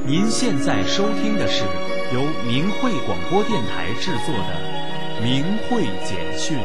您现在收听的是由明慧广播电台制作的《明慧简讯》。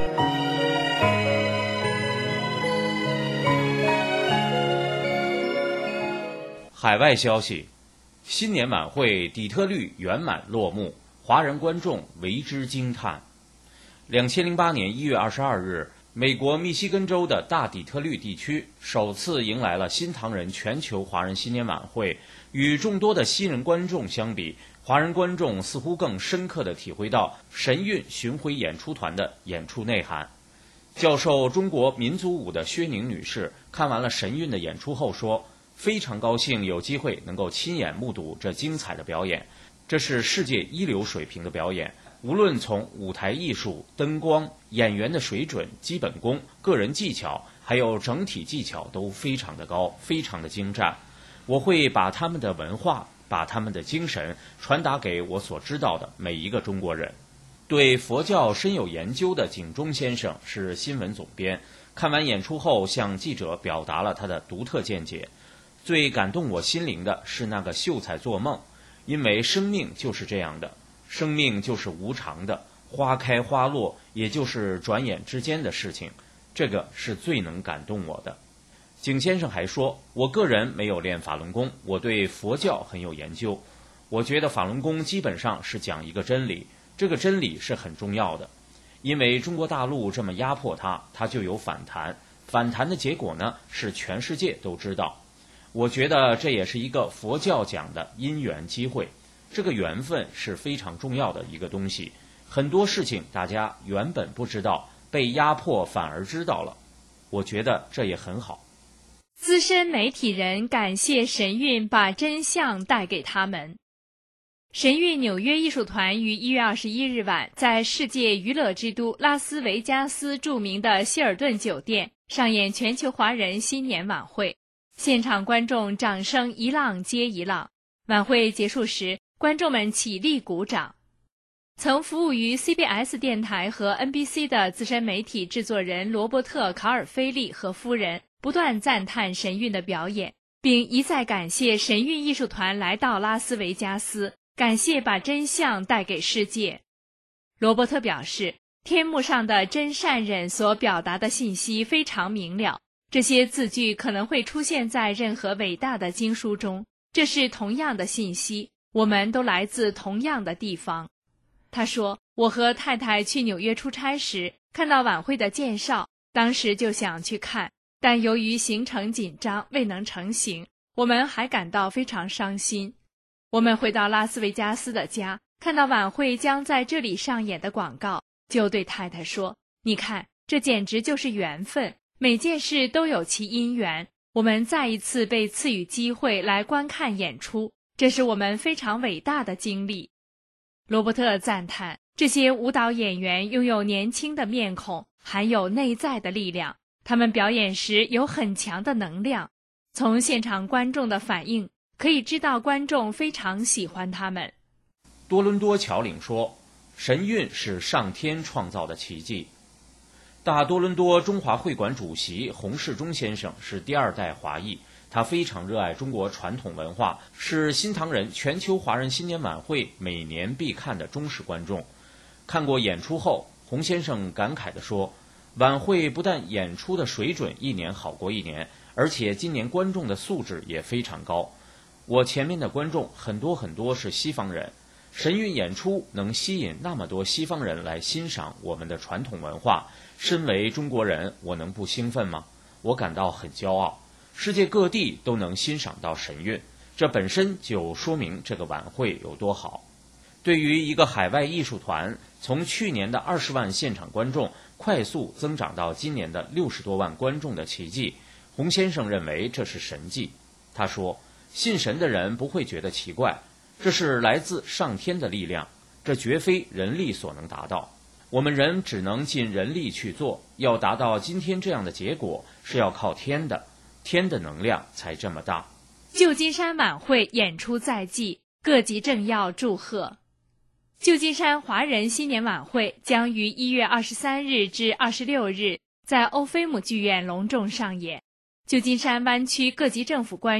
海外消息：新年晚会底特律圆满落幕，华人观众为之惊叹。2008年1月22日，美国密西根州的大底特律地区首次迎来了新唐人全球华人新年晚会。与众多的西人观众相比，华人观众似乎更深刻地体会到神韵巡回演出团的演出内涵。教授中国民族舞的薛宁女士看完了神韵的演出后说，非常高兴有机会能够亲眼目睹这精彩的表演，这是世界一流水平的表演，无论从舞台艺术、灯光、演员的水准、基本功、个人技巧，还有整体技巧都非常的高，非常的精湛。我会把他们的文化，把他们的精神传达给我所知道的每一个中国人。对佛教深有研究的景忠先生是新闻总编，看完演出后向记者表达了他的独特见解。最感动我心灵的是那个秀才做梦，因为生命就是这样的，生命就是无常的，花开花落也就是转眼之间的事情，这个是最能感动我的。景先生还说，我个人没有练法轮功，我对佛教很有研究。我觉得法轮功基本上是讲一个真理，这个真理是很重要的。因为中国大陆这么压迫它就有反弹，反弹的结果呢，是全世界都知道。我觉得这也是一个佛教讲的因缘机会，这个缘分是非常重要的一个东西。很多事情大家原本不知道，被压迫反而知道了，我觉得这也很好。 资深媒体人感谢神韵把真相带给他们。神韵纽约艺术团于1月21日晚在世界娱乐之都拉斯维加斯著名的希尔顿酒店上演全球华人新年晚会，现场观众掌声一浪接一浪。晚会结束时，观众们起立鼓掌。曾服务于 CBS 电台和 NBC 的资深媒体制作人罗伯特·卡尔菲利和夫人不断赞叹神韵的表演，并一再感谢神韵艺术团来到拉斯维加斯，感谢把真相带给世界。罗伯特表示，天幕上的真善忍所表达的信息非常明了，这些字句可能会出现在任何伟大的经书中，这是同样的信息，我们都来自同样的地方。他说，我和太太去纽约出差时看到晚会的介绍，当时就想去看，但由于行程紧张未能成行，我们还感到非常伤心。我们回到拉斯维加斯的家，看到晚会将在这里上演的广告，就对太太说，你看，这简直就是缘分，每件事都有其因缘，我们再一次被赐予机会来观看演出，这是我们非常伟大的经历。罗伯特赞叹，这些舞蹈演员拥有年轻的面孔，含有内在的力量，他们表演时有很强的能量，从现场观众的反应可以知道观众非常喜欢他们。 多伦多侨领说，神韵是上天创造的奇迹。大多伦多中华会馆主席洪世忠先生是第二代华裔，他非常热爱中国传统文化，是新唐人全球华人新年晚会每年必看的忠实观众。看过演出后，洪先生感慨地说，晚会不但演出的水准一年好过一年，而且今年观众的素质也非常高。我前面的观众很多是西方人，神韵演出能吸引那么多西方人来欣赏我们的传统文化，身为中国人，我能不兴奋吗？我感到很骄傲。世界各地都能欣赏到神韵，这本身就说明这个晚会有多好。对于一个海外艺术团，从去年的20万现场观众快速增长到今年的60多万观众的奇迹，洪先生认为这是神迹。他说，信神的人不会觉得奇怪，这是来自上天的力量，这绝非人力所能达到。我们人只能尽人力去做，要达到今天这样的结果，是要靠天的，天的能量才这么大。 旧金山晚会演出在即，各级政要祝贺。旧金山华人新年晚会将于1月23日至26日在欧菲姆剧院隆重上演。旧金山湾区各级政府官员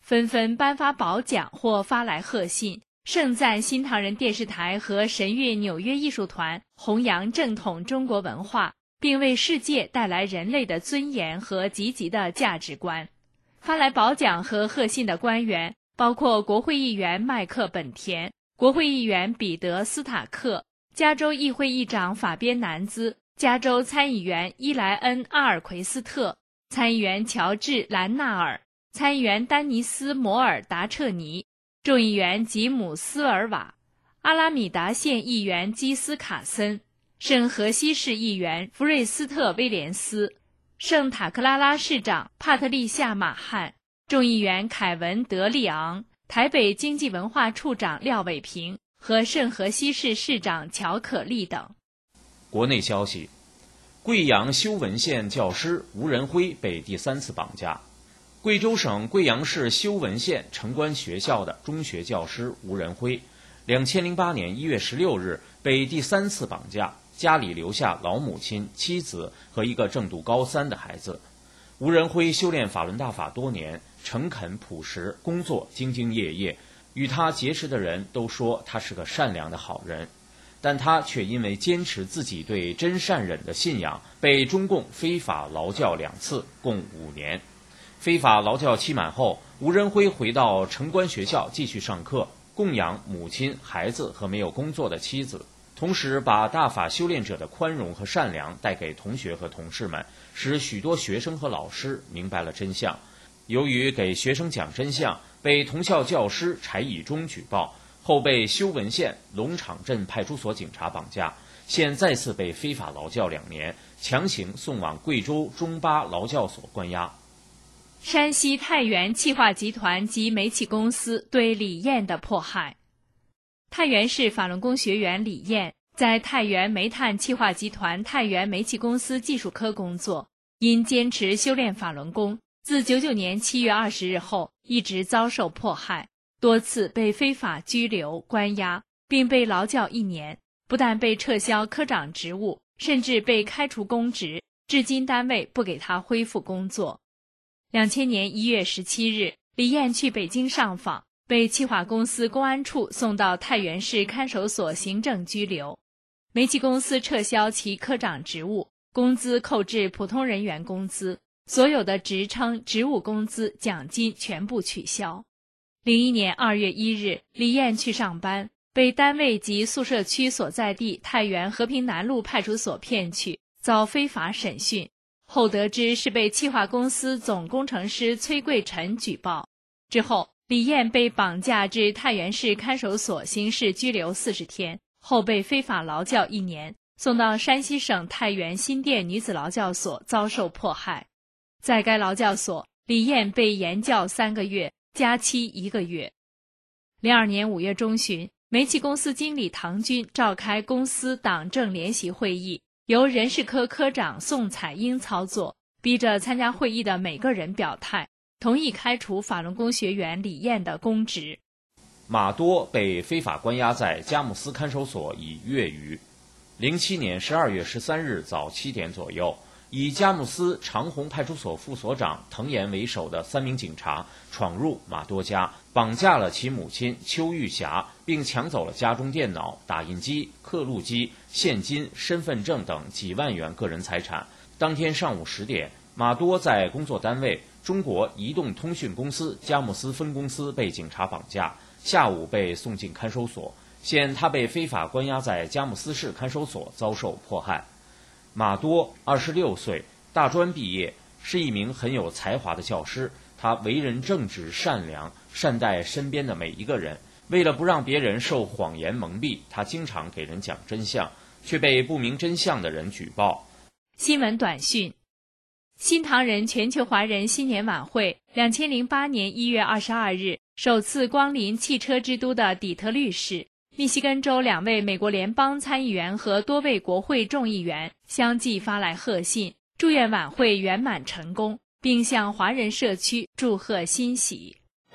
纷纷颁发褒奖或发来贺信，盛赞新唐人电视台和神韵纽约艺术团弘扬正统中国文化，并为世界带来人类的尊严和积极的价值观。发来褒奖和贺信的官员包括国会议员麦克本田、国会议员彼得斯塔克、加州议会议长法边南兹、加州参议员伊莱恩阿尔奎斯特、参议员乔治兰纳尔、参议员丹尼斯摩尔达彻尼、众议员吉姆斯尔瓦、阿拉米达县议员基斯卡森、圣荷西市议员弗瑞斯特威廉斯、圣塔克拉拉市长帕特利夏马汉、众议员凯文德利昂、台北经济文化处长廖伟平和圣荷西市市长乔可丽等。 国内消息，贵阳修文县教师吴仁辉被第3次绑架。贵州省贵阳市修文县城关学校的中学教师吴仁辉，2008年1月16日被第3次绑架，家里留下老母亲、妻子和一个正读高3的孩子。吴仁辉修炼法轮大法多年，诚恳朴实，工作兢兢业业，与他结识的人都说他是个善良的好人，但他却因为坚持自己对真善忍的信仰，被中共非法劳教2次，共5年。非法劳教期满后，吴仁辉回到城关学校继续上课，供养母亲、孩子和没有工作的妻子，同时把大法修炼者的宽容和善良带给同学和同事们，使许多学生和老师明白了真相。由于给学生讲真相，被同校教师柴以忠举报，后被修文县龙场镇派出所警察绑架，现再次被非法劳教2年，强行送往贵州中巴劳教所关押。 山西太原气化集团及煤气公司对李艳的迫害。太原市法轮功学员李艳在太原煤炭气化集团太原煤气公司技术科工作，因坚持修炼法轮功，自99年7月20日后一直遭受迫害，多次被非法拘留关押，并被劳教1年，不但被撤销科长职务，甚至被开除公职，至今单位不给他恢复工作。2000年1月17日，李艳去北京上访，被气化公司公安处送到太原市看守所行政拘留。煤气公司撤销其科长职务，工资扣至普通人员工资，所有的职称、职务工资、奖金全部取消。01年2月1日，李艳去上班，被单位及宿舍区所在地太原和平南路派出所骗去，遭非法审讯。后得知是被气化公司总工程师崔贵臣举报。之后，李艳被绑架至太原市看守所刑事拘留40天，后被非法劳教1年，送到山西省太原新店女子劳教所遭受迫害。在该劳教所，李艳被严教3个月，加期1个月。02年5月中旬，煤气公司经理唐军召开公司党政联席会议，由人事科科长宋彩英操作，逼着参加会议的每个人表态，同意开除法轮功学员李艳的公职。 马多被非法关押在佳木斯看守所已月余。07年12月13日早7点左右，以佳木斯长虹派出所副所长滕岩为首的3名警察闯入马多家，绑架了其母亲邱玉霞，并抢走了家中电脑、打印机、刻录机、现金、身份证等几万元个人财产。当天上午10点，马多在工作单位中国移动通讯公司佳木斯分公司被警察绑架，下午被送进看守所。现他被非法关押在佳木斯市看守所，遭受迫害。马多26岁，大专毕业，是一名很有才华的教师。他为人正直善良，善待身边的每一个人。为了不让别人受谎言蒙蔽，他经常给人讲真相，却被不明真相的人举报。 新闻短讯：新唐人全球华人新年晚会2008年1月22日首次光临汽车之都的底特律市。密西根州2位美国联邦参议员和多位国会众议员相继发来贺信，祝愿晚会圆满成功，并向华人社区祝贺欣喜。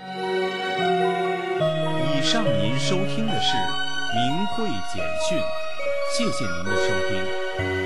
以上您收听的是明慧简讯，谢谢您的收听。